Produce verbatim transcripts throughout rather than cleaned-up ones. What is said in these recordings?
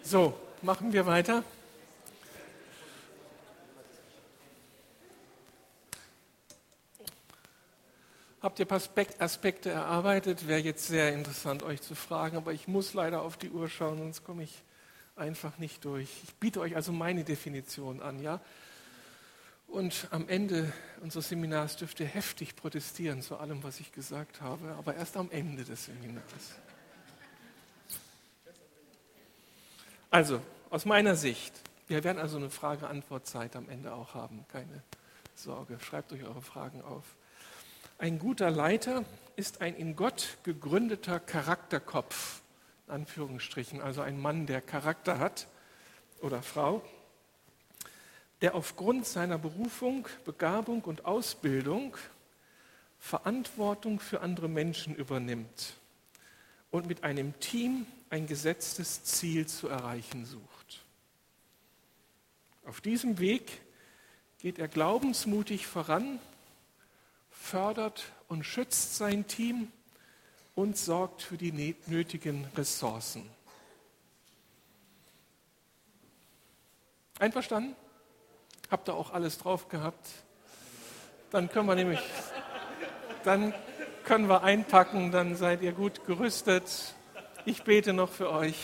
So, machen wir weiter. Habt ihr ein paar Aspekte erarbeitet? Wäre jetzt sehr interessant, euch zu fragen, aber ich muss leider auf die Uhr schauen, sonst komme ich einfach nicht durch. Ich biete euch also meine Definition an, ja? Und am Ende unseres Seminars dürft ihr heftig protestieren zu allem, was ich gesagt habe, aber erst am Ende des Seminars. Also, aus meiner Sicht, wir werden also eine Frage-Antwort-Zeit am Ende auch haben, keine Sorge, schreibt euch eure Fragen auf. Ein guter Leiter ist ein in Gott gegründeter Charakterkopf, in Anführungsstrichen, also ein Mann, der Charakter hat oder Frau, der aufgrund seiner Berufung, Begabung und Ausbildung Verantwortung für andere Menschen übernimmt und mit einem Team ein gesetztes Ziel zu erreichen sucht. Auf diesem Weg geht er glaubensmutig voran, fördert und schützt sein Team und sorgt für die nötigen Ressourcen. Einverstanden? Habt ihr auch alles drauf gehabt? Dann können wir nämlich, dann können wir einpacken, dann seid ihr gut gerüstet. Ich bete noch für euch.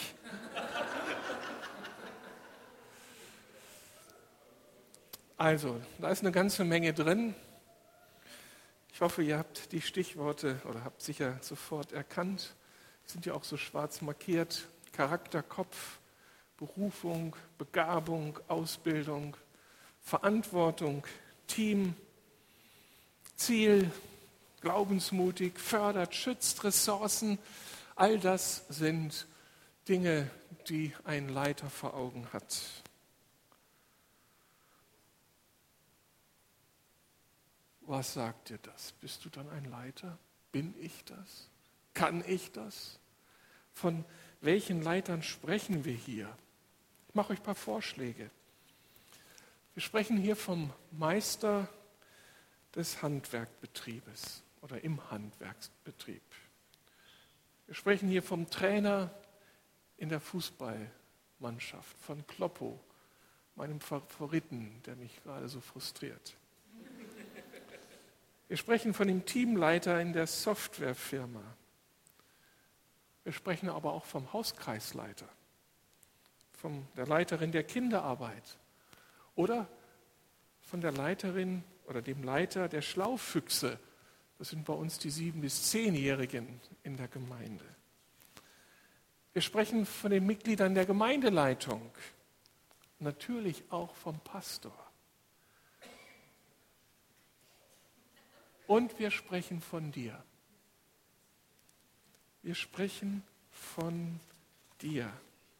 Also, da ist eine ganze Menge drin. Ich hoffe, ihr habt die Stichworte oder habt sicher sofort erkannt. Sind ja auch so schwarz markiert. Charakter, Kopf, Berufung, Begabung, Ausbildung, Verantwortung, Team, Ziel, glaubensmutig, fördert, schützt, Ressourcen. All das sind Dinge, die ein Leiter vor Augen hat. Was sagt dir das? Bist du dann ein Leiter? Bin ich das? Kann ich das? Von welchen Leitern sprechen wir hier? Ich mache euch ein paar Vorschläge. Wir sprechen hier vom Meister des Handwerkbetriebes oder im Handwerksbetrieb. Wir sprechen hier vom Trainer in der Fußballmannschaft, von Kloppo, meinem Favoriten, der mich gerade so frustriert. Wir sprechen von dem Teamleiter in der Softwarefirma. Wir sprechen aber auch vom Hauskreisleiter, von der Leiterin der Kinderarbeit oder von der Leiterin oder dem Leiter der Schlaufüchse. Das sind bei uns die sieben- bis zehnjährigen in der Gemeinde. Wir sprechen von den Mitgliedern der Gemeindeleitung, natürlich auch vom Pastor. Und wir sprechen von dir. Wir sprechen von dir.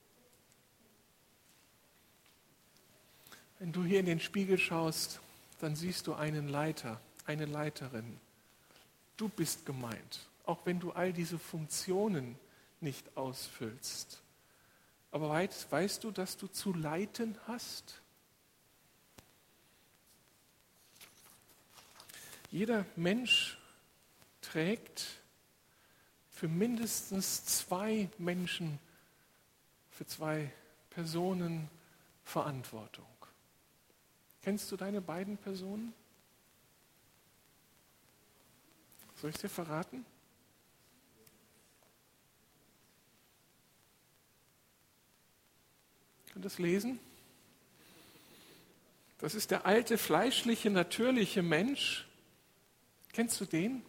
Wenn du hier in den Spiegel schaust, dann siehst du einen Leiter, eine Leiterin. Du bist gemeint, auch wenn du all diese Funktionen nicht ausfüllst. Aber weißt, weißt du, dass du zu leiten hast? Jeder Mensch trägt für mindestens zwei Menschen, für zwei Personen Verantwortung. Kennst du deine beiden Personen? Soll ich es dir verraten? Könnt ihr das lesen? Das ist der alte, fleischliche, natürliche Mensch. Kennst du den?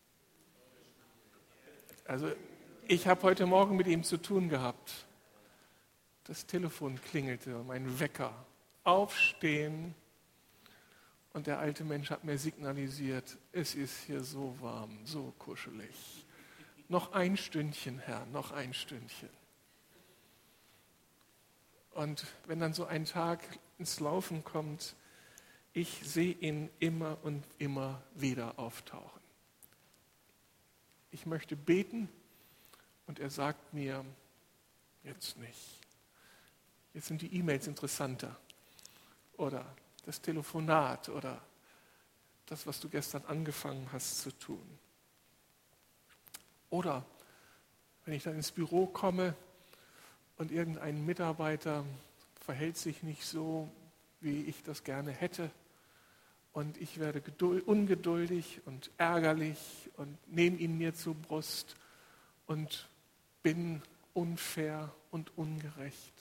Also ich habe heute Morgen mit ihm zu tun gehabt. Das Telefon klingelte, mein Wecker. Aufstehen. Und der alte Mensch hat mir signalisiert, es ist hier so warm, so kuschelig. Noch ein Stündchen, Herr, noch ein Stündchen. Und wenn dann so ein Tag ins Laufen kommt, ich sehe ihn immer und immer wieder auftauchen. Ich möchte beten und er sagt mir, jetzt nicht. Jetzt sind die E-Mails interessanter oder das Telefonat oder das, was du gestern angefangen hast zu tun. Oder wenn ich dann ins Büro komme und irgendein Mitarbeiter verhält sich nicht so, wie ich das gerne hätte. Und ich werde geduld, ungeduldig und ärgerlich und nehme ihn mir zur Brust und bin unfair und ungerecht.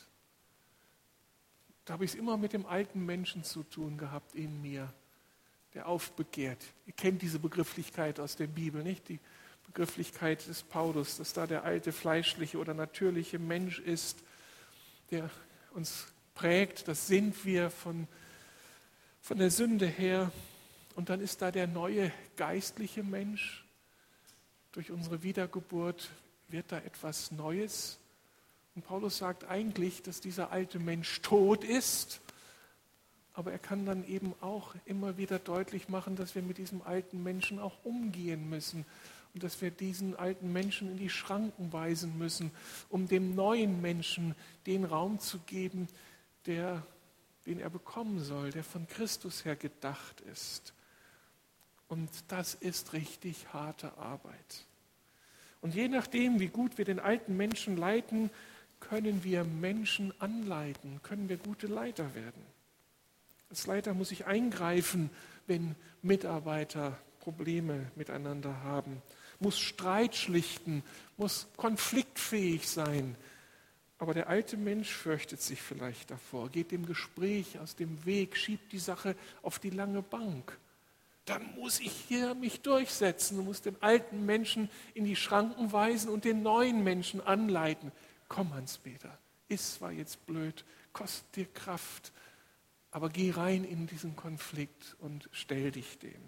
Da habe ich es immer mit dem alten Menschen zu tun gehabt in mir, der aufbegehrt. Ihr kennt diese Begrifflichkeit aus der Bibel, nicht? Die Begrifflichkeit des Paulus, dass da der alte fleischliche oder natürliche Mensch ist, der uns prägt. Das sind wir von, von der Sünde her. Und dann ist da der neue geistliche Mensch. Durch unsere Wiedergeburt wird da etwas Neues. Und Paulus sagt eigentlich, dass dieser alte Mensch tot ist, aber er kann dann eben auch immer wieder deutlich machen, dass wir mit diesem alten Menschen auch umgehen müssen und dass wir diesen alten Menschen in die Schranken weisen müssen, um dem neuen Menschen den Raum zu geben, der, den er bekommen soll, der von Christus her gedacht ist. Und das ist richtig harte Arbeit. Und je nachdem, wie gut wir den alten Menschen leiten, können wir Menschen anleiten, können wir gute Leiter werden. Als Leiter muss ich eingreifen, wenn Mitarbeiter Probleme miteinander haben, muss Streit schlichten, muss konfliktfähig sein. Aber der alte Mensch fürchtet sich vielleicht davor, geht dem Gespräch aus dem Weg, schiebt die Sache auf die lange Bank. Dann muss ich hier mich durchsetzen und muss den alten Menschen in die Schranken weisen und den neuen Menschen anleiten. Komm, Hans-Peter, ist zwar jetzt blöd, kostet dir Kraft, aber geh rein in diesen Konflikt und stell dich dem.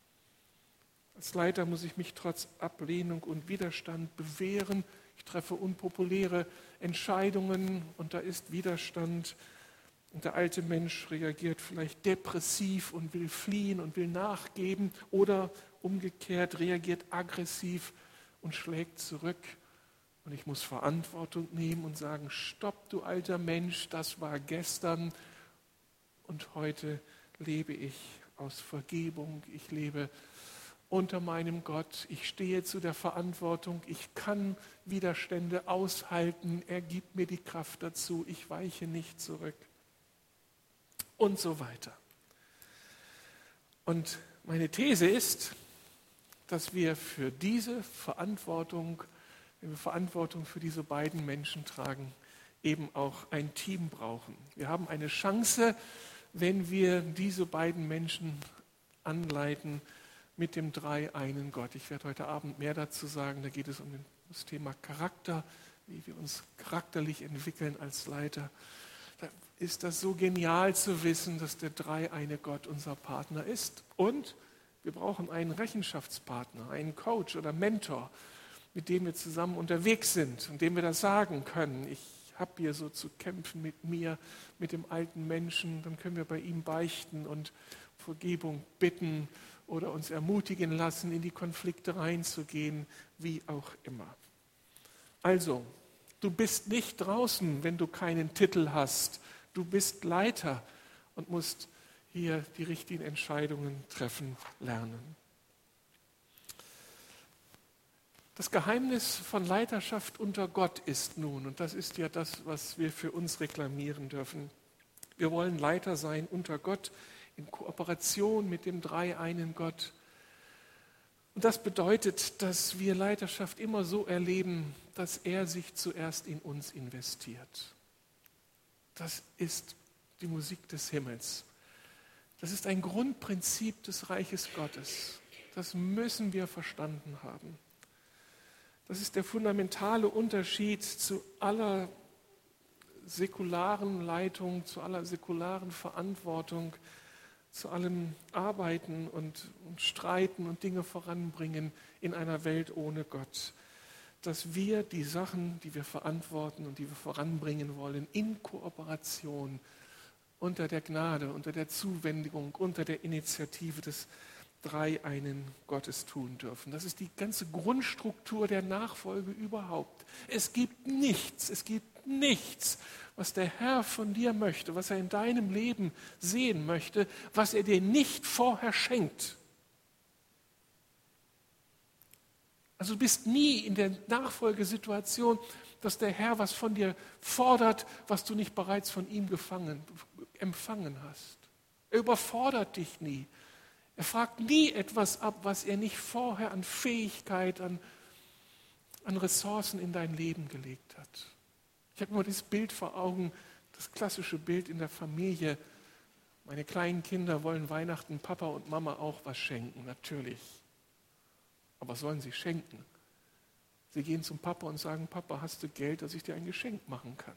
Als Leiter muss ich mich trotz Ablehnung und Widerstand bewähren. Ich treffe unpopuläre Entscheidungen und da ist Widerstand. Und der alte Mensch reagiert vielleicht depressiv und will fliehen und will nachgeben oder umgekehrt reagiert aggressiv und schlägt zurück. Und ich muss Verantwortung nehmen und sagen, stopp, du alter Mensch, das war gestern und heute lebe ich aus Vergebung. Ich lebe unter meinem Gott. Ich stehe zu der Verantwortung. Ich kann Widerstände aushalten. Er gibt mir die Kraft dazu. Ich weiche nicht zurück. Und so weiter. Und meine These ist, dass wir für diese Verantwortung, wenn wir Verantwortung für diese beiden Menschen tragen, eben auch ein Team brauchen. Wir haben eine Chance, wenn wir diese beiden Menschen anleiten mit dem dreieinen Gott. Ich werde heute Abend mehr dazu sagen. Da geht es um das Thema Charakter, wie wir uns charakterlich entwickeln als Leiter. Da ist das so genial zu wissen, dass der dreieine Gott unser Partner ist. Und wir brauchen einen Rechenschaftspartner, einen Coach oder Mentor, mit dem wir zusammen unterwegs sind und dem wir das sagen können. Ich habe hier so zu kämpfen mit mir, mit dem alten Menschen. Dann können wir bei ihm beichten und Vergebung bitten oder uns ermutigen lassen, in die Konflikte reinzugehen, wie auch immer. Also, du bist nicht draußen, wenn du keinen Titel hast. Du bist Leiter und musst hier die richtigen Entscheidungen treffen lernen. Das Geheimnis von Leiterschaft unter Gott ist nun, und das ist ja das, was wir für uns reklamieren dürfen. Wir wollen Leiter sein unter Gott, in Kooperation mit dem dreieinen Gott. Und das bedeutet, dass wir Leiterschaft immer so erleben, dass er sich zuerst in uns investiert. Das ist die Musik des Himmels. Das ist ein Grundprinzip des Reiches Gottes. Das müssen wir verstanden haben. Das ist der fundamentale Unterschied zu aller säkularen Leitung, zu aller säkularen Verantwortung, zu allem Arbeiten und, und Streiten und Dinge voranbringen in einer Welt ohne Gott. Dass wir die Sachen, die wir verantworten und die wir voranbringen wollen, in Kooperation unter der Gnade, unter der Zuwendung, unter der Initiative des dreieinen Gottes tun dürfen. Das ist die ganze Grundstruktur der Nachfolge überhaupt. Es gibt nichts, es gibt nichts, was der Herr von dir möchte, was er in deinem Leben sehen möchte, was er dir nicht vorher schenkt. Also du bist nie in der Nachfolgesituation, dass der Herr was von dir fordert, was du nicht bereits von ihm gefangen, empfangen hast. Er überfordert dich nie. Er fragt nie etwas ab, was er nicht vorher an Fähigkeit, an, an Ressourcen in dein Leben gelegt hat. Ich habe immer dieses Bild vor Augen, das klassische Bild in der Familie. Meine kleinen Kinder wollen Weihnachten Papa und Mama auch was schenken, natürlich. Aber was sollen sie schenken? Sie gehen zum Papa und sagen, Papa, hast du Geld, dass ich dir ein Geschenk machen kann?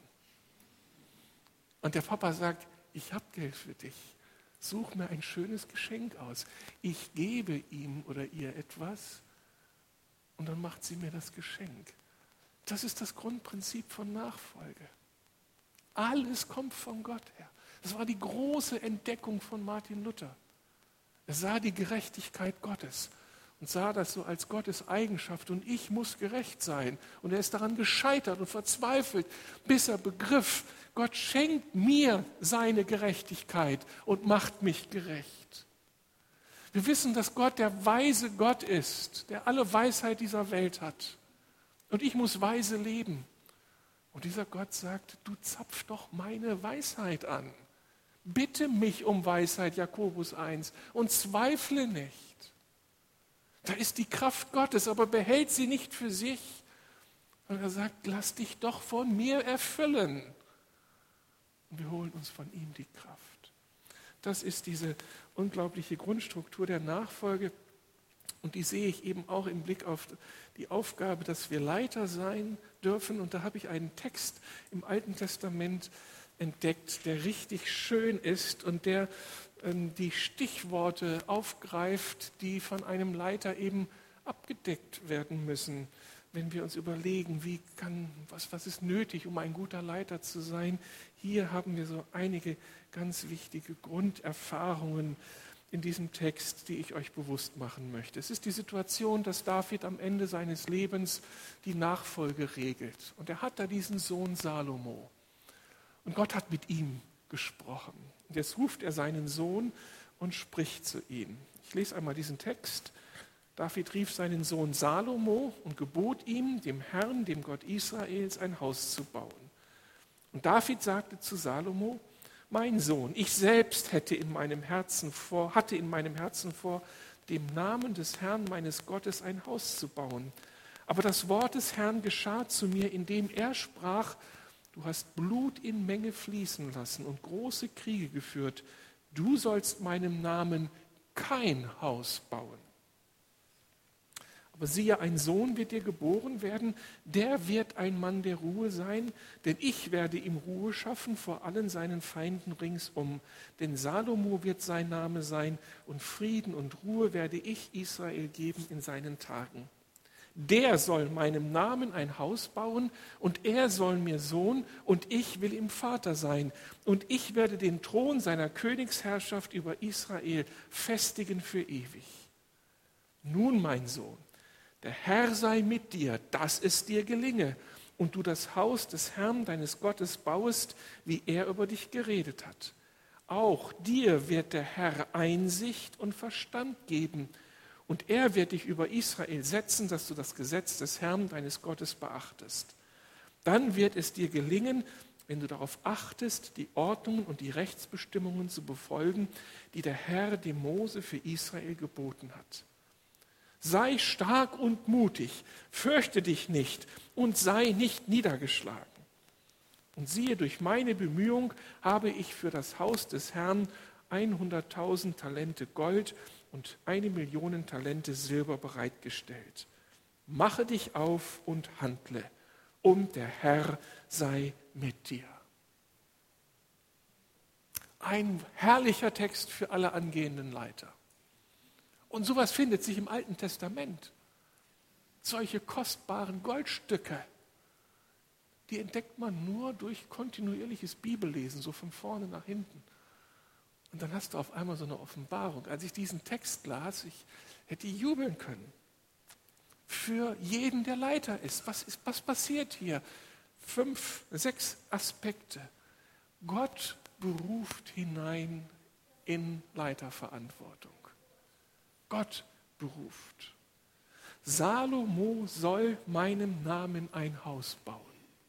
Und der Papa sagt, ich habe Geld für dich. Such mir ein schönes Geschenk aus. Ich gebe ihm oder ihr etwas und dann macht sie mir das Geschenk. Das ist das Grundprinzip von Nachfolge. Alles kommt von Gott her. Das war die große Entdeckung von Martin Luther. Er sah die Gerechtigkeit Gottes und sah das so als Gottes Eigenschaft und ich muss gerecht sein. Und er ist daran gescheitert und verzweifelt, bis er begriff, Gott schenkt mir seine Gerechtigkeit und macht mich gerecht. Wir wissen, dass Gott der weise Gott ist, der alle Weisheit dieser Welt hat. Und ich muss weise leben. Und dieser Gott sagt, du zapf doch meine Weisheit an. Bitte mich um Weisheit, Jakobus eins, und zweifle nicht. Da ist die Kraft Gottes, aber behält sie nicht für sich. Und er sagt, lass dich doch von mir erfüllen. Und wir holen uns von ihm die Kraft. Das ist diese unglaubliche Grundstruktur der Nachfolge. Und die sehe ich eben auch im Blick auf die Aufgabe, dass wir Leiter sein dürfen. Und da habe ich einen Text im Alten Testament entdeckt, der richtig schön ist und der ähm, die Stichworte aufgreift, die von einem Leiter eben abgedeckt werden müssen. Wenn wir uns überlegen, wie kann, was, was ist nötig, um ein guter Leiter zu sein. Hier haben wir so einige ganz wichtige Grunderfahrungen in diesem Text, die ich euch bewusst machen möchte. Es ist die Situation, dass David am Ende seines Lebens die Nachfolge regelt. Und er hat da diesen Sohn Salomo. Und Gott hat mit ihm gesprochen. Und jetzt ruft er seinen Sohn und spricht zu ihm. Ich lese einmal diesen Text. David rief seinen Sohn Salomo und gebot ihm, dem Herrn, dem Gott Israels, ein Haus zu bauen. Und David sagte zu Salomo, mein Sohn, ich selbst hätte in meinem Herzen vor, hatte in meinem Herzen vor, dem Namen des Herrn meines Gottes ein Haus zu bauen. Aber das Wort des Herrn geschah zu mir, indem er sprach, du hast Blut in Menge fließen lassen und große Kriege geführt. Du sollst meinem Namen kein Haus bauen. Aber siehe, ein Sohn wird dir geboren werden, der wird ein Mann der Ruhe sein, denn ich werde ihm Ruhe schaffen vor allen seinen Feinden ringsum. Denn Salomo wird sein Name sein und Frieden und Ruhe werde ich Israel geben in seinen Tagen. Der soll meinem Namen ein Haus bauen und er soll mir Sohn und ich will ihm Vater sein. Und ich werde den Thron seiner Königsherrschaft über Israel festigen für ewig. Nun, mein Sohn, der Herr sei mit dir, dass es dir gelinge und du das Haus des Herrn deines Gottes bauest, wie er über dich geredet hat. Auch dir wird der Herr Einsicht und Verstand geben und er wird dich über Israel setzen, dass du das Gesetz des Herrn deines Gottes beachtest. Dann wird es dir gelingen, wenn du darauf achtest, die Ordnungen und die Rechtsbestimmungen zu befolgen, die der Herr dem Mose für Israel geboten hat. Sei stark und mutig, fürchte dich nicht und sei nicht niedergeschlagen. Und siehe, durch meine Bemühung habe ich für das Haus des Herrn hunderttausend Talente Gold und eine Million Talente Silber bereitgestellt. Mache dich auf und handle, und der Herr sei mit dir. Ein herrlicher Text für alle angehenden Leiter. Und sowas findet sich im Alten Testament. Solche kostbaren Goldstücke, die entdeckt man nur durch kontinuierliches Bibellesen, so von vorne nach hinten. Und dann hast du auf einmal so eine Offenbarung. Als ich diesen Text las, ich hätte jubeln können. Für jeden, der Leiter ist. Was, ist, was passiert hier? Fünf, sechs Aspekte. Gott beruft hinein in Leiterverantwortung. Gott beruft. Salomo soll meinem Namen ein Haus bauen.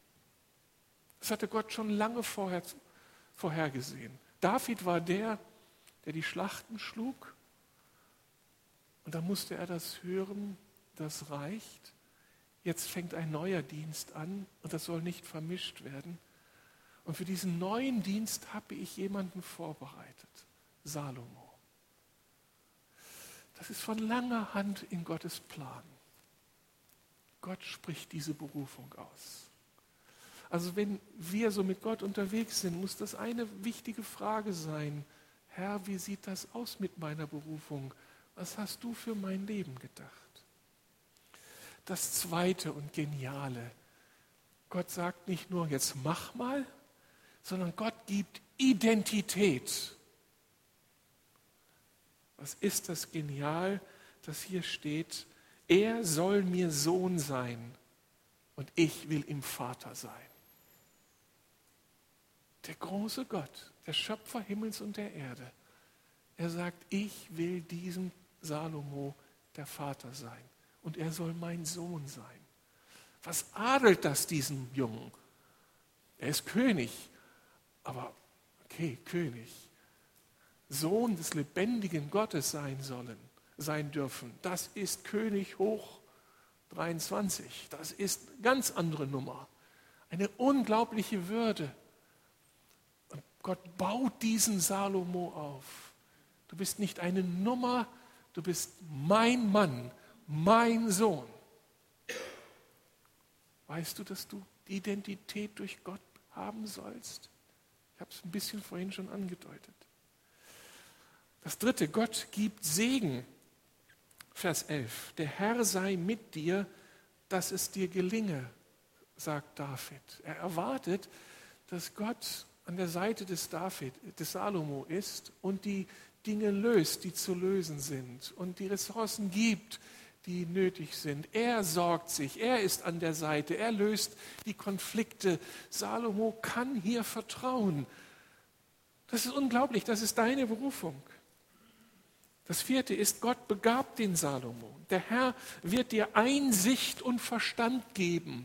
Das hatte Gott schon lange vorher, vorhergesehen. David war der, der die Schlachten schlug. Und da musste er das hören, das reicht. Jetzt fängt ein neuer Dienst an und das soll nicht vermischt werden. Und für diesen neuen Dienst habe ich jemanden vorbereitet, Salomo. Das ist von langer Hand in Gottes Plan. Gott spricht diese Berufung aus. Also wenn wir so mit Gott unterwegs sind, muss das eine wichtige Frage sein. Herr, wie sieht das aus mit meiner Berufung? Was hast du für mein Leben gedacht? Das Zweite und Geniale. Gott sagt nicht nur, jetzt mach mal, sondern Gott gibt Identität. Was ist das Genial, das hier steht? Er soll mir Sohn sein und ich will ihm Vater sein. Der große Gott, der Schöpfer Himmels und der Erde, er sagt, ich will diesem Salomo der Vater sein und er soll mein Sohn sein. Was adelt das diesem Jungen? Er ist König, aber okay, König. Sohn des lebendigen Gottes sein sollen, sein dürfen. Das ist König hoch dreiundzwanzig. Das ist eine ganz andere Nummer. Eine unglaubliche Würde. Und Gott baut diesen Salomo auf. Du bist nicht eine Nummer, du bist mein Mann, mein Sohn. Weißt du, dass du die Identität durch Gott haben sollst? Ich habe es ein bisschen vorhin schon angedeutet. Das Dritte, Gott gibt Segen. Vers elf. Der Herr sei mit dir, dass es dir gelinge, sagt David. Er erwartet, dass Gott an der Seite des David, des Salomo ist und die Dinge löst, die zu lösen sind und die Ressourcen gibt, die nötig sind. Er sorgt sich, er ist an der Seite, er löst die Konflikte. Salomo kann hier vertrauen. Das ist unglaublich, das ist deine Berufung. Das Vierte ist, Gott begabt den Salomo. Der Herr wird dir Einsicht und Verstand geben.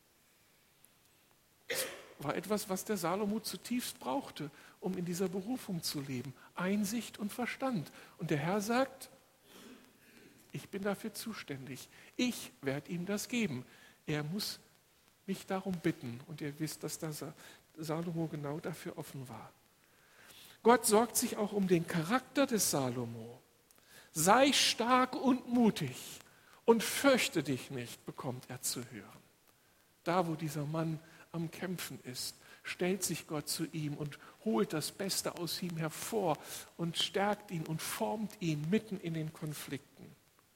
Das war etwas, was der Salomo zutiefst brauchte, um in dieser Berufung zu leben. Einsicht und Verstand. Und der Herr sagt, ich bin dafür zuständig. Ich werde ihm das geben. Er muss mich darum bitten. Und ihr wisst, dass der Salomo genau dafür offen war. Gott sorgt sich auch um den Charakter des Salomo. Sei stark und mutig und fürchte dich nicht, bekommt er zu hören. Da, wo dieser Mann am Kämpfen ist, stellt sich Gott zu ihm und holt das Beste aus ihm hervor und stärkt ihn und formt ihn mitten in den Konflikten.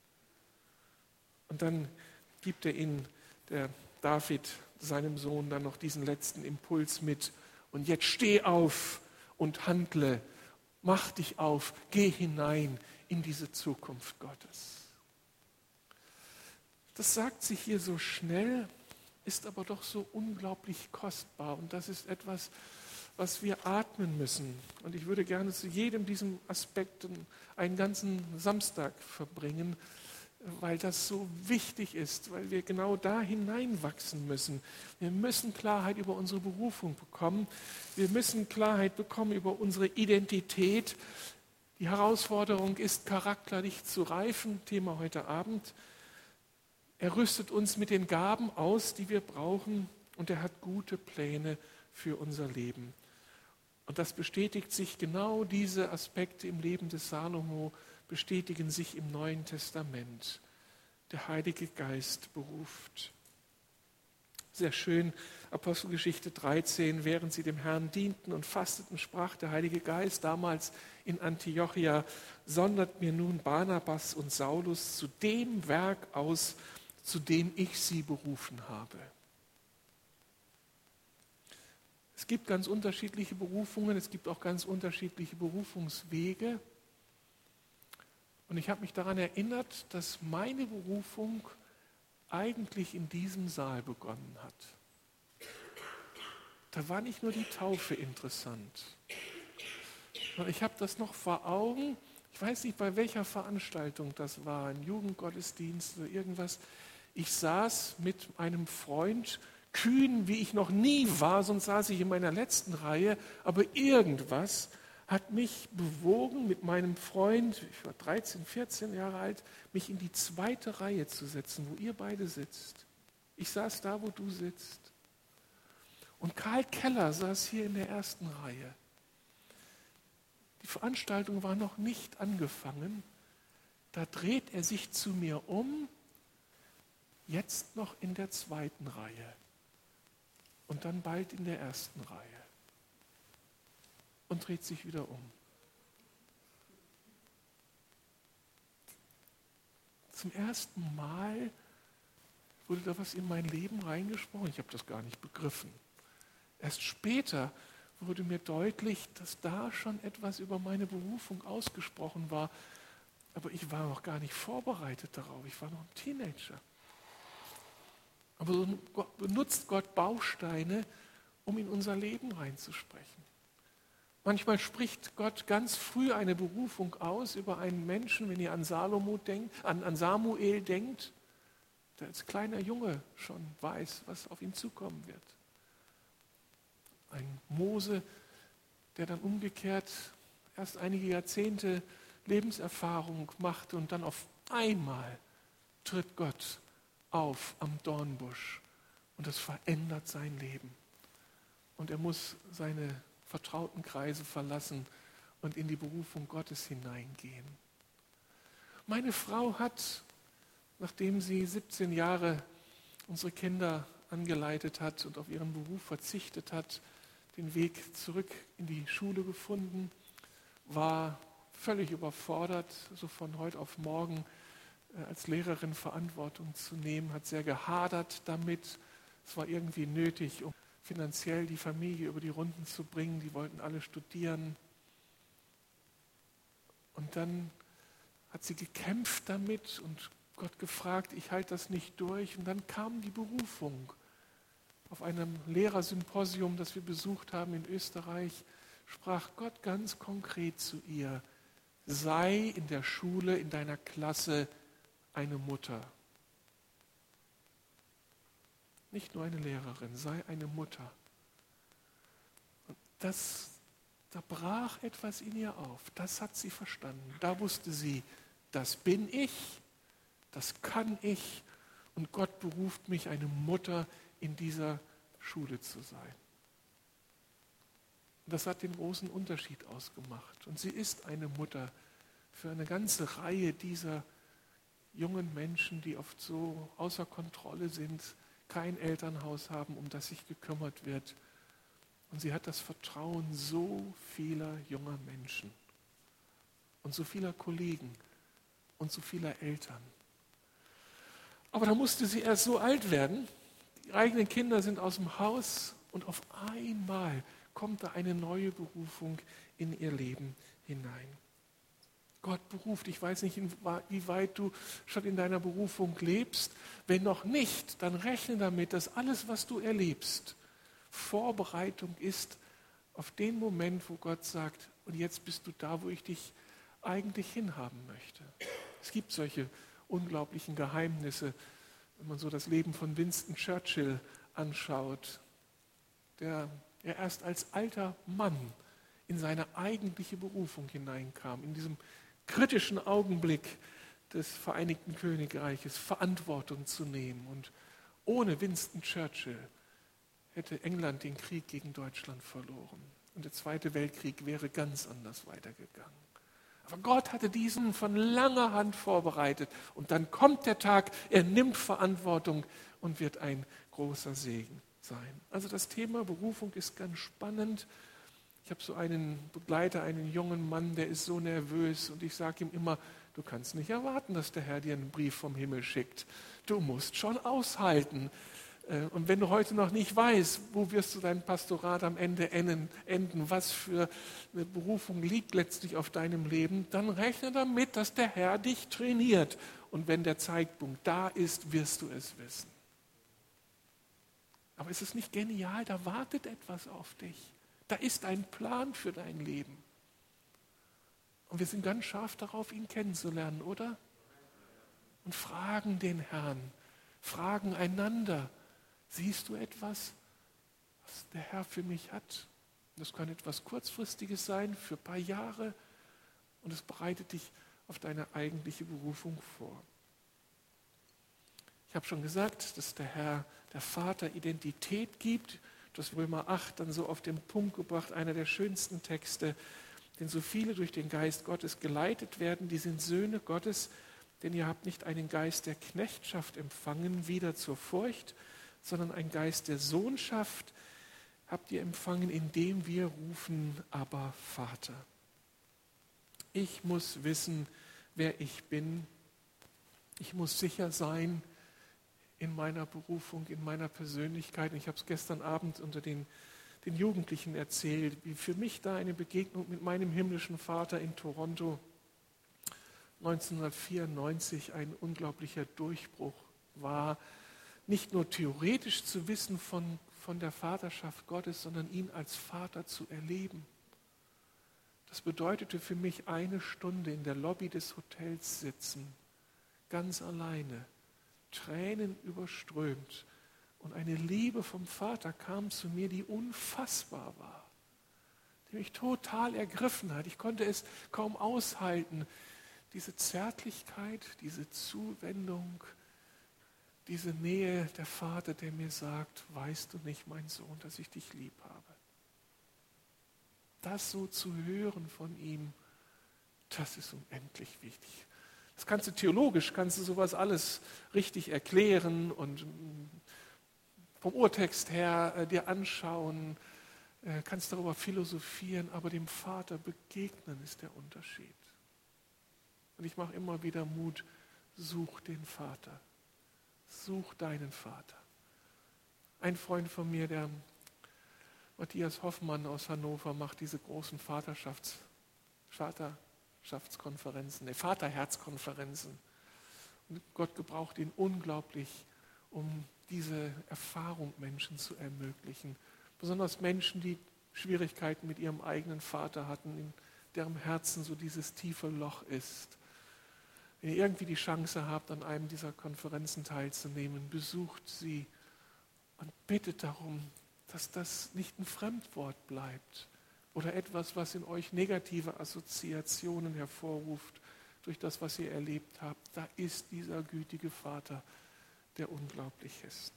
Und dann gibt er ihn, der David, seinem Sohn, dann noch diesen letzten Impuls mit. Und jetzt steh auf und handle, mach dich auf, geh hinein in diese Zukunft Gottes. Das sagt sich hier so schnell, ist aber doch so unglaublich kostbar. Und das ist etwas, was wir atmen müssen. Und ich würde gerne zu jedem diesem Aspekt einen ganzen Samstag verbringen, weil das so wichtig ist, weil wir genau da hineinwachsen müssen. Wir müssen Klarheit über unsere Berufung bekommen. Wir müssen Klarheit bekommen über unsere Identität. Die Herausforderung ist, charakterlich zu reifen, Thema heute Abend. Er rüstet uns mit den Gaben aus, die wir brauchen, und er hat gute Pläne für unser Leben. Und das bestätigt sich, genau diese Aspekte im Leben des Salomo bestätigen sich im Neuen Testament. Der Heilige Geist beruft. Sehr schön, Apostelgeschichte dreizehn, während sie dem Herrn dienten und fasteten, sprach der Heilige Geist damals in Antiochia, sondert mir nun Barnabas und Saulus zu dem Werk aus, zu dem ich sie berufen habe. Es gibt ganz unterschiedliche Berufungen, es gibt auch ganz unterschiedliche Berufungswege. Und ich habe mich daran erinnert, dass meine Berufung eigentlich in diesem Saal begonnen hat. Da war nicht nur die Taufe interessant. Ich habe das noch vor Augen, ich weiß nicht, bei welcher Veranstaltung das war, ein Jugendgottesdienst oder irgendwas. Ich saß mit einem Freund kühn, wie ich noch nie war, sonst saß ich in meiner letzten Reihe, aber irgendwas hat mich bewogen, mit meinem Freund, ich war dreizehn, vierzehn Jahre alt, mich in die zweite Reihe zu setzen, wo ihr beide sitzt. Ich saß da, wo du sitzt. Und Karl Keller saß hier in der ersten Reihe. Die Veranstaltung war noch nicht angefangen. Da dreht er sich zu mir um, jetzt noch in der zweiten Reihe und dann bald in der ersten Reihe und dreht sich wieder um. Zum ersten Mal wurde da was in mein Leben reingesprochen. Ich habe das gar nicht begriffen. Erst später wurde mir deutlich, dass da schon etwas über meine Berufung ausgesprochen war. Aber ich war noch gar nicht vorbereitet darauf. Ich war noch ein Teenager. Aber so benutzt Gott Bausteine, um in unser Leben reinzusprechen. Manchmal spricht Gott ganz früh eine Berufung aus über einen Menschen, wenn ihr an, Salomo denkt, an, an Samuel denkt, der als kleiner Junge schon weiß, was auf ihn zukommen wird. Ein Mose, der dann umgekehrt erst einige Jahrzehnte Lebenserfahrung machte und dann auf einmal tritt Gott auf am Dornbusch und das verändert sein Leben. Und er muss seine vertrauten Kreise verlassen und in die Berufung Gottes hineingehen. Meine Frau hat, nachdem sie siebzehn Jahre unsere Kinder angeleitet hat und auf ihren Beruf verzichtet hat, den Weg zurück in die Schule gefunden, war völlig überfordert, so von heute auf morgen äh, als Lehrerin Verantwortung zu nehmen, hat sehr gehadert damit. Es war irgendwie nötig, um finanziell die Familie über die Runden zu bringen. Die wollten alle studieren. Und dann hat sie gekämpft damit und Gott gefragt, ich halte das nicht durch. Und dann kam die Berufung. Auf einem Lehrersymposium, das wir besucht haben in Österreich, sprach Gott ganz konkret zu ihr: Sei in der Schule, in deiner Klasse eine Mutter. Nicht nur eine Lehrerin, sei eine Mutter. Und das, da brach etwas in ihr auf. Das hat sie verstanden. Da wusste sie, das bin ich, das kann ich und Gott beruft mich, eine Mutter in dieser Schule zu sein. Und das hat den großen Unterschied ausgemacht. Und sie ist eine Mutter für eine ganze Reihe dieser jungen Menschen, die oft so außer Kontrolle sind, kein Elternhaus haben, um das sich gekümmert wird. Und sie hat das Vertrauen so vieler junger Menschen und so vieler Kollegen und so vieler Eltern. Aber da musste sie erst so alt werden, die eigenen Kinder sind aus dem Haus und auf einmal kommt da eine neue Berufung in ihr Leben hinein. Gott beruft, ich weiß nicht, wie weit du schon in deiner Berufung lebst. Wenn noch nicht, dann rechne damit, dass alles, was du erlebst, Vorbereitung ist auf den Moment, wo Gott sagt, und jetzt bist du da, wo ich dich eigentlich hinhaben möchte. Es gibt solche unglaublichen Geheimnisse, wenn man so das Leben von Winston Churchill anschaut, der ja erst als alter Mann in seine eigentliche Berufung hineinkam, in diesem kritischen Augenblick des Vereinigten Königreiches Verantwortung zu nehmen. Und ohne Winston Churchill hätte England den Krieg gegen Deutschland verloren. Und der Zweite Weltkrieg wäre ganz anders weitergegangen. Aber Gott hatte diesen von langer Hand vorbereitet. Und dann kommt der Tag, er nimmt Verantwortung und wird ein großer Segen sein. Also das Thema Berufung ist ganz spannend. Ich habe so einen Begleiter, einen jungen Mann, der ist so nervös und ich sage ihm immer, du kannst nicht erwarten, dass der Herr dir einen Brief vom Himmel schickt. Du musst schon aushalten. Und wenn du heute noch nicht weißt, wo wirst du dein Pastorat am Ende enden, was für eine Berufung liegt letztlich auf deinem Leben, dann rechne damit, dass der Herr dich trainiert. Und wenn der Zeitpunkt da ist, wirst du es wissen. Aber ist es nicht genial? Da wartet etwas auf dich. Da ist ein Plan für dein Leben. Und wir sind ganz scharf darauf, ihn kennenzulernen, oder? Und fragen den Herrn, fragen einander, Siehst du etwas, was der Herr für mich hat? Das kann etwas Kurzfristiges sein, für ein paar Jahre, und es bereitet dich auf deine eigentliche Berufung vor. Ich habe schon gesagt, dass der Herr, der Vater, Identität gibt. Das Römer acht dann so auf den Punkt gebracht, einer der schönsten Texte. Denn so viele durch den Geist Gottes geleitet werden, die sind Söhne Gottes, denn ihr habt nicht einen Geist der Knechtschaft empfangen, wieder zur Furcht, sondern einen Geist der Sohnschaft habt ihr empfangen, indem wir rufen, aber Vater. Ich muss wissen, wer ich bin. Ich muss sicher sein in meiner Berufung, in meiner Persönlichkeit. Ich habe es gestern Abend unter den, den Jugendlichen erzählt, wie für mich da eine Begegnung mit meinem himmlischen Vater in Toronto neunzehnhundertvierundneunzig ein unglaublicher Durchbruch war. Nicht nur theoretisch zu wissen von, von der Vaterschaft Gottes, sondern ihn als Vater zu erleben. Das bedeutete für mich eine Stunde in der Lobby des Hotels sitzen, ganz alleine, Tränen überströmt. Und eine Liebe vom Vater kam zu mir, die unfassbar war, die mich total ergriffen hat. Ich konnte es kaum aushalten. Diese Zärtlichkeit, diese Zuwendung, diese Nähe der Vater, der mir sagt, weißt du nicht, mein Sohn, dass ich dich lieb habe. Das so zu hören von ihm, das ist unendlich wichtig. Das kannst du theologisch, kannst du sowas alles richtig erklären und vom Urtext her äh, dir anschauen, äh, kannst darüber philosophieren, aber dem Vater begegnen ist der Unterschied. Und ich mache immer wieder Mut, such den Vater, such deinen Vater. Ein Freund von mir, der Matthias Hoffmann aus Hannover, macht diese großen Vaterschafts, Vaterschaftskonferenzen, ne, Vaterherzkonferenzen. Und Gott gebraucht ihn unglaublich, um diese Erfahrung Menschen zu ermöglichen. Besonders Menschen, die Schwierigkeiten mit ihrem eigenen Vater hatten, in deren Herzen so dieses tiefe Loch ist. Wenn ihr irgendwie die Chance habt, an einem dieser Konferenzen teilzunehmen, besucht sie und bittet darum, dass das nicht ein Fremdwort bleibt oder etwas, was in euch negative Assoziationen hervorruft durch das, was ihr erlebt habt. Da ist dieser gütige Vater, der unglaublich ist.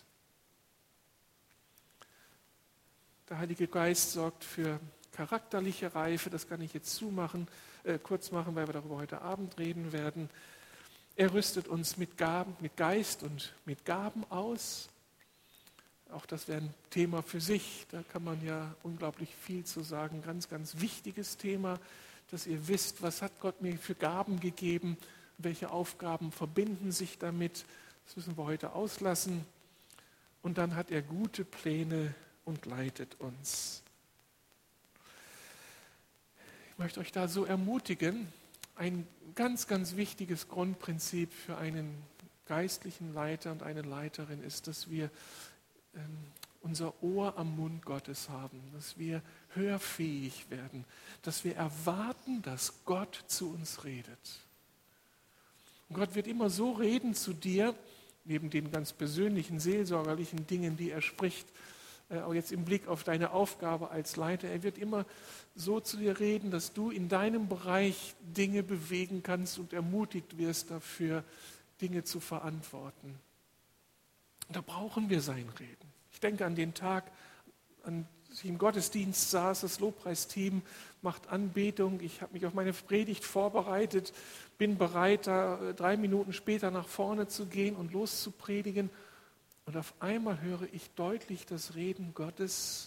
Der Heilige Geist sorgt für charakterliche Reife, das kann ich jetzt zumachen, äh, kurz machen, weil wir darüber heute Abend reden werden. Er rüstet uns mit Gaben, mit Geist und mit Gaben aus. Auch das wäre ein Thema für sich, da kann man ja unglaublich viel zu sagen. Ganz, ganz wichtiges Thema, dass ihr wisst, was hat Gott mir für Gaben gegeben, welche Aufgaben verbinden sich damit. Das müssen wir heute auslassen. Und dann hat er gute Pläne und leitet uns. Ich möchte euch da so ermutigen, ein ganz, ganz wichtiges Grundprinzip für einen geistlichen Leiter und eine Leiterin ist, dass wir ähm, unser Ohr am Mund Gottes haben, dass wir hörfähig werden, dass wir erwarten, dass Gott zu uns redet. Und Gott wird immer so reden zu dir, neben den ganz persönlichen, seelsorgerlichen Dingen, die er spricht, äh, auch jetzt im Blick auf deine Aufgabe als Leiter, er wird immer so zu dir reden, dass du in deinem Bereich Dinge bewegen kannst und ermutigt wirst dafür, Dinge zu verantworten. Und da brauchen wir sein Reden. Ich denke an den Tag, an dem ich im Gottesdienst saß, das Lobpreisteam macht Anbetung. Ich habe mich auf meine Predigt vorbereitet, bin bereit, da drei Minuten später nach vorne zu gehen und loszupredigen. Und auf einmal höre ich deutlich das Reden Gottes: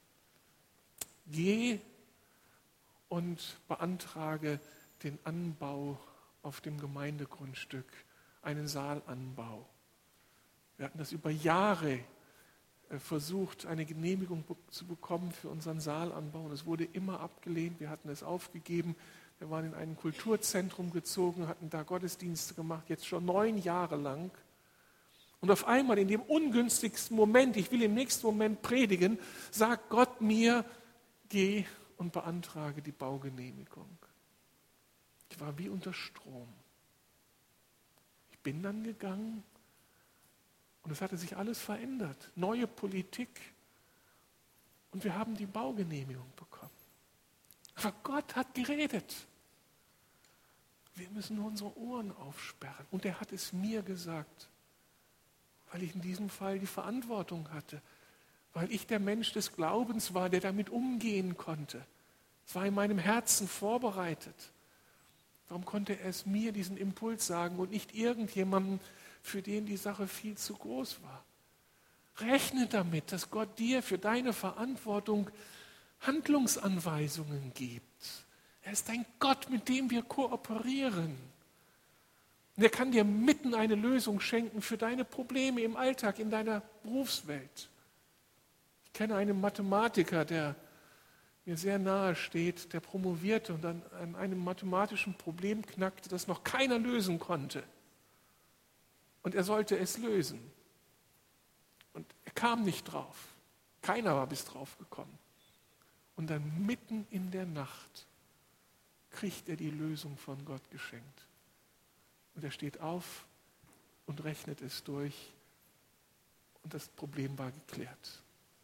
Geh und beantrage den Anbau auf dem Gemeindegrundstück, einen Saalanbau. Wir hatten das über Jahre versucht, eine Genehmigung zu bekommen für unseren Saalanbau, und es wurde immer abgelehnt. Wir hatten es aufgegeben. Wir waren in ein Kulturzentrum gezogen, hatten da Gottesdienste gemacht, jetzt schon neun Jahre lang. Und auf einmal in dem ungünstigsten Moment, ich will im nächsten Moment predigen, sagt Gott mir: Geh und beantrage die Baugenehmigung. Ich war wie unter Strom. Ich bin dann gegangen Und es hatte sich alles verändert. Neue Politik. Und wir haben die Baugenehmigung bekommen. Aber Gott hat geredet. Wir müssen nur unsere Ohren aufsperren. Und er hat es mir gesagt, weil ich in diesem Fall die Verantwortung hatte, weil ich der Mensch des Glaubens war, der damit umgehen konnte. Es war in meinem Herzen vorbereitet. Darum konnte er es mir, diesen Impuls sagen, und nicht irgendjemandem, für den die Sache viel zu groß war. Rechne damit, dass Gott dir für deine Verantwortung Handlungsanweisungen gibt. Er ist ein Gott, mit dem wir kooperieren. Und er kann dir mitten eine Lösung schenken für deine Probleme im Alltag, in deiner Berufswelt. Ich kenne einen Mathematiker, der mir sehr nahe steht, der promovierte und dann an einem mathematischen Problem knackte, das noch keiner lösen konnte. Und er sollte es lösen. Und er kam nicht drauf. Keiner war bis drauf gekommen. Und dann mitten in der Nacht kriegt er die Lösung von Gott geschenkt. Und er steht auf und rechnet es durch. Und das Problem war geklärt.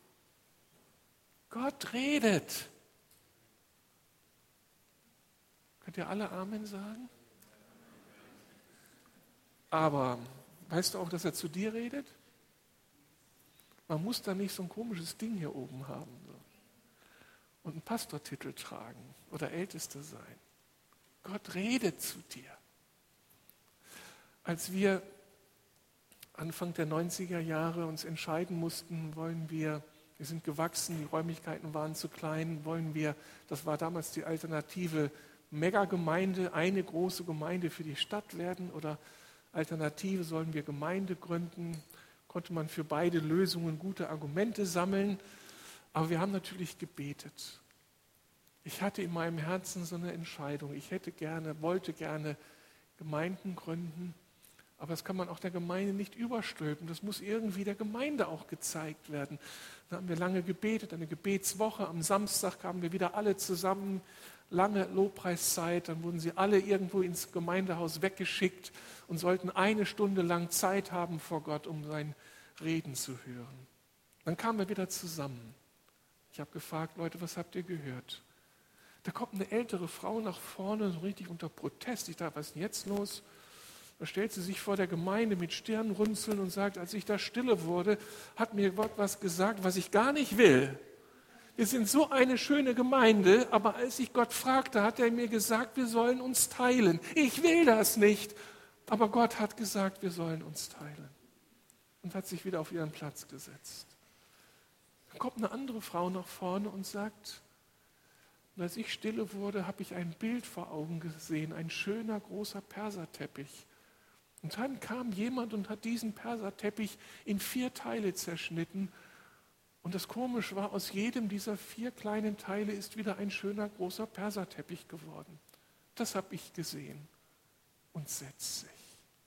Gott redet. Könnt ihr alle Amen sagen? Aber weißt du auch, dass er zu dir redet? Man muss da nicht so ein komisches Ding hier oben haben so. Und einen Pastortitel tragen oder Ältester sein. Gott redet zu dir. Als wir Anfang der neunziger Jahre uns entscheiden mussten, wollen wir, wir sind gewachsen, die Räumlichkeiten waren zu klein, wollen wir, das war damals die alternative Megagemeinde, eine große Gemeinde für die Stadt werden oder Alternative sollen wir Gemeinde gründen, konnte man für beide Lösungen gute Argumente sammeln, aber wir haben natürlich gebetet. Ich hatte in meinem Herzen so eine Entscheidung, ich hätte gerne, wollte gerne Gemeinden gründen, aber das kann man auch der Gemeinde nicht überstülpen, das muss irgendwie der Gemeinde auch gezeigt werden. Da haben wir lange gebetet, eine Gebetswoche, am Samstag kamen wir wieder alle zusammen, lange Lobpreiszeit, dann wurden sie alle irgendwo ins Gemeindehaus weggeschickt und sollten eine Stunde lang Zeit haben vor Gott, um sein Reden zu hören. Dann kamen wir wieder zusammen. Ich habe gefragt, Leute, was habt ihr gehört? Da kommt eine ältere Frau nach vorne, so richtig unter Protest. Ich dachte, was ist denn jetzt los? Da stellt sie sich vor der Gemeinde mit Stirnrunzeln und sagt, als ich da stille wurde, hat mir Gott was gesagt, was ich gar nicht will. Wir sind so eine schöne Gemeinde, aber als ich Gott fragte, hat er mir gesagt, wir sollen uns teilen. Ich will das nicht, aber Gott hat gesagt, wir sollen uns teilen. Und hat sich wieder auf ihren Platz gesetzt. Dann kommt eine andere Frau nach vorne und sagt, und als ich stille wurde, habe ich ein Bild vor Augen gesehen, ein schöner, großer Perserteppich. Und dann kam jemand und hat diesen Perserteppich in vier Teile zerschnitten. Und das Komische war, aus jedem dieser vier kleinen Teile ist wieder ein schöner, großer Perserteppich geworden. Das habe ich gesehen. Und setzt sich.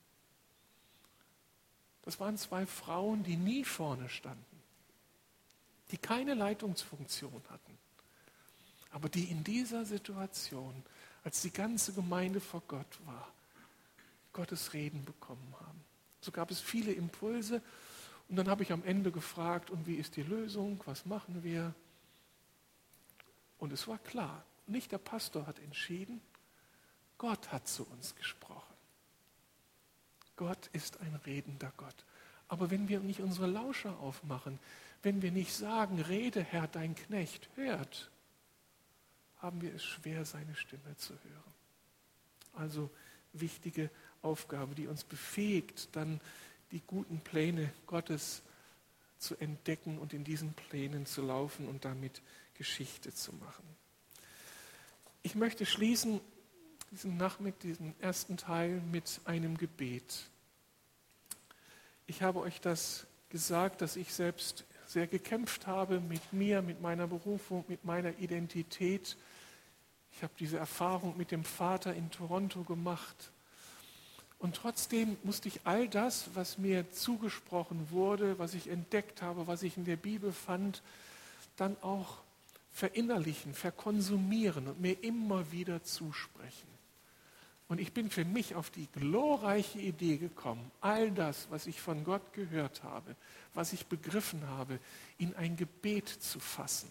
Das waren zwei Frauen, die nie vorne standen, die keine Leitungsfunktion hatten, aber die in dieser Situation, als die ganze Gemeinde vor Gott war, Gottes Reden bekommen haben. So gab es viele Impulse. Und dann habe ich am Ende gefragt, und wie ist die Lösung, was machen wir? Und es war klar, nicht der Pastor hat entschieden, Gott hat zu uns gesprochen. Gott ist ein redender Gott. Aber wenn wir nicht unsere Lauscher aufmachen, wenn wir nicht sagen, rede Herr, dein Knecht hört, haben wir es schwer, seine Stimme zu hören. Also wichtige Aufgabe, die uns befähigt, dann die guten Pläne Gottes zu entdecken und in diesen Plänen zu laufen und damit Geschichte zu machen. Ich möchte schließen diesen Nachmittag, diesen ersten Teil mit einem Gebet. Ich habe euch das gesagt, dass ich selbst sehr gekämpft habe mit mir, mit meiner Berufung, mit meiner Identität. Ich habe diese Erfahrung mit dem Vater in Toronto gemacht. Und trotzdem musste ich all das, was mir zugesprochen wurde, was ich entdeckt habe, was ich in der Bibel fand, dann auch verinnerlichen, verkonsumieren und mir immer wieder zusprechen. Und ich bin für mich auf die glorreiche Idee gekommen, all das, was ich von Gott gehört habe, was ich begriffen habe, in ein Gebet zu fassen.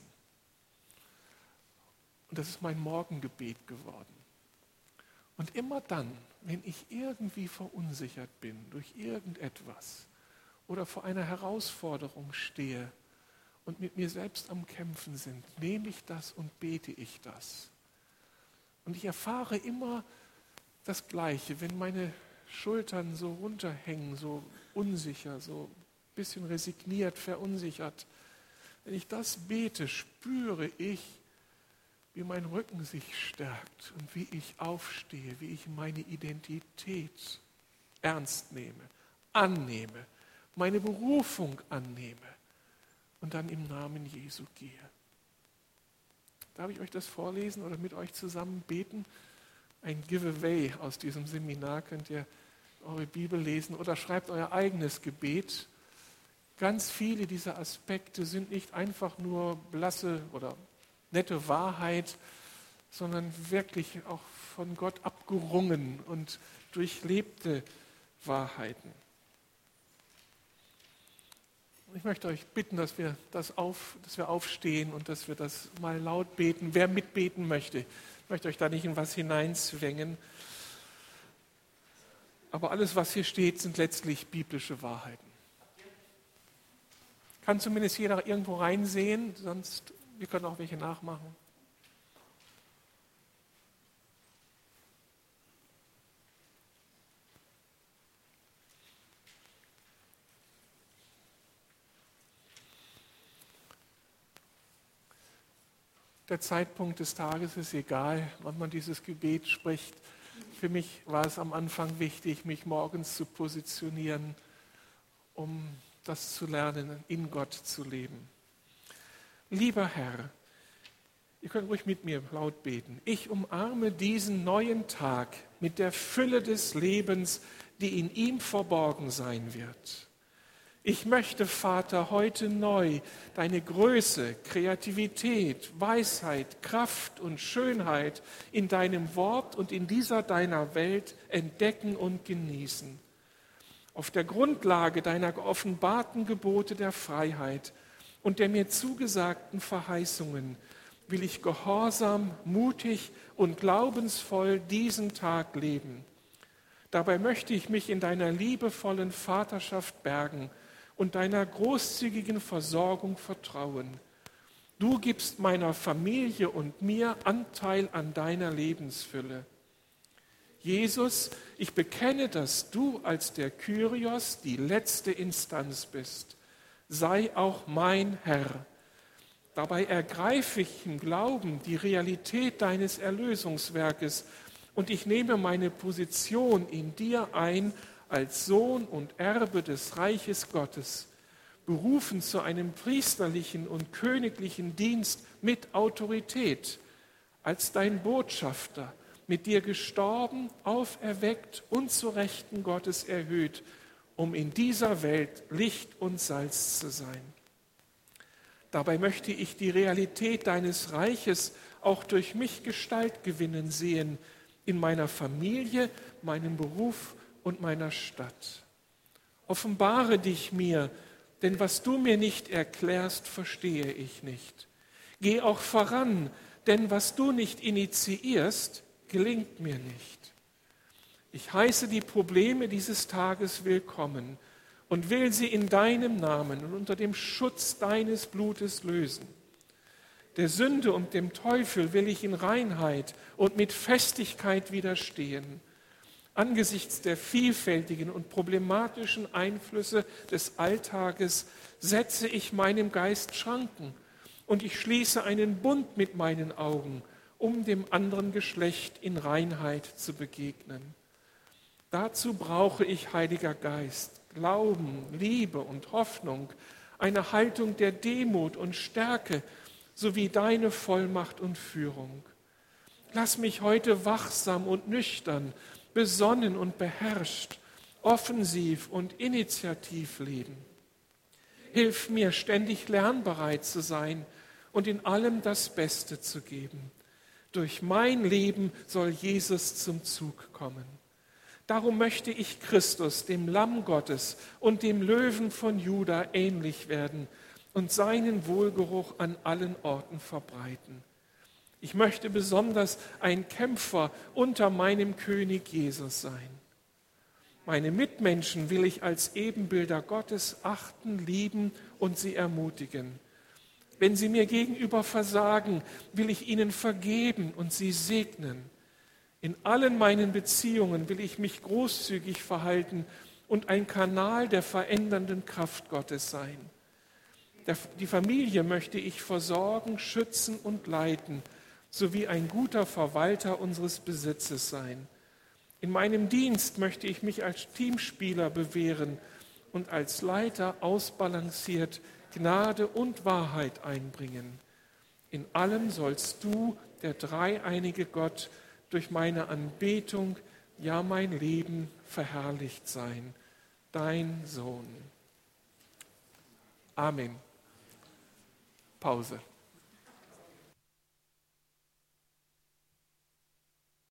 Und das ist mein Morgengebet geworden. Und immer dann, wenn ich irgendwie verunsichert bin durch irgendetwas oder vor einer Herausforderung stehe und mit mir selbst am Kämpfen sind, nehme ich das und bete ich das. Und ich erfahre immer das Gleiche, wenn meine Schultern so runterhängen, so unsicher, so ein bisschen resigniert, verunsichert. Wenn ich das bete, spüre ich, wie mein Rücken sich stärkt und wie ich aufstehe, wie ich meine Identität ernst nehme, annehme, meine Berufung annehme und dann im Namen Jesu gehe. Darf ich euch das vorlesen oder mit euch zusammen beten? Ein Giveaway aus diesem Seminar, könnt ihr eure Bibel lesen oder schreibt euer eigenes Gebet. Ganz viele dieser Aspekte sind nicht einfach nur blasse oder nette Wahrheit, sondern wirklich auch von Gott abgerungen und durchlebte Wahrheiten. Ich möchte euch bitten, dass wir, das auf, dass wir aufstehen und dass wir das mal laut beten. Wer mitbeten möchte, ich möchte euch da nicht in was hineinzwängen. Aber alles, was hier steht, sind letztlich biblische Wahrheiten. Kann zumindest jeder irgendwo reinsehen, sonst wir können auch welche nachmachen. Der Zeitpunkt des Tages ist egal, wann man dieses Gebet spricht. Für mich war es am Anfang wichtig, mich morgens zu positionieren, um das zu lernen, in Gott zu leben. Lieber Herr, ihr könnt ruhig mit mir laut beten. Ich umarme diesen neuen Tag mit der Fülle des Lebens, die in ihm verborgen sein wird. Ich möchte, Vater, heute neu deine Größe, Kreativität, Weisheit, Kraft und Schönheit in deinem Wort und in dieser deiner Welt entdecken und genießen. Auf der Grundlage deiner geoffenbarten Gebote der Freiheit und der mir zugesagten Verheißungen will ich gehorsam, mutig und glaubensvoll diesen Tag leben. Dabei möchte ich mich in deiner liebevollen Vaterschaft bergen und deiner großzügigen Versorgung vertrauen. Du gibst meiner Familie und mir Anteil an deiner Lebensfülle. Jesus, ich bekenne, dass du als der Kyrios die letzte Instanz bist. Sei auch mein Herr. Dabei ergreife ich im Glauben die Realität deines Erlösungswerkes und ich nehme meine Position in dir ein als Sohn und Erbe des Reiches Gottes, berufen zu einem priesterlichen und königlichen Dienst mit Autorität, als dein Botschafter, mit dir gestorben, auferweckt und zu Rechten Gottes erhöht, um in dieser Welt Licht und Salz zu sein. Dabei möchte ich die Realität deines Reiches auch durch mich Gestalt gewinnen sehen, in meiner Familie, meinem Beruf und meiner Stadt. Offenbare dich mir, denn was du mir nicht erklärst, verstehe ich nicht. Geh auch voran, denn was du nicht initiierst, gelingt mir nicht. Ich heiße die Probleme dieses Tages willkommen und will sie in deinem Namen und unter dem Schutz deines Blutes lösen. Der Sünde und dem Teufel will ich in Reinheit und mit Festigkeit widerstehen. Angesichts der vielfältigen und problematischen Einflüsse des Alltages setze ich meinem Geist Schranken und ich schließe einen Bund mit meinen Augen, um dem anderen Geschlecht in Reinheit zu begegnen. Dazu brauche ich, Heiliger Geist, Glauben, Liebe und Hoffnung, eine Haltung der Demut und Stärke sowie deine Vollmacht und Führung. Lass mich heute wachsam und nüchtern, besonnen und beherrscht, offensiv und initiativ leben. Hilf mir, ständig lernbereit zu sein und in allem das Beste zu geben. Durch mein Leben soll Jesus zum Zug kommen. Darum möchte ich Christus, dem Lamm Gottes und dem Löwen von Juda ähnlich werden und seinen Wohlgeruch an allen Orten verbreiten. Ich möchte besonders ein Kämpfer unter meinem König Jesus sein. Meine Mitmenschen will ich als Ebenbilder Gottes achten, lieben und sie ermutigen. Wenn sie mir gegenüber versagen, will ich ihnen vergeben und sie segnen. In allen meinen Beziehungen will ich mich großzügig verhalten und ein Kanal der verändernden Kraft Gottes sein. Die Familie möchte ich versorgen, schützen und leiten, sowie ein guter Verwalter unseres Besitzes sein. In meinem Dienst möchte ich mich als Teamspieler bewähren und als Leiter ausbalanciert Gnade und Wahrheit einbringen. In allem sollst du, der dreieinige Gott, durch meine Anbetung, ja mein Leben, verherrlicht sein. Dein Sohn. Amen. Pause.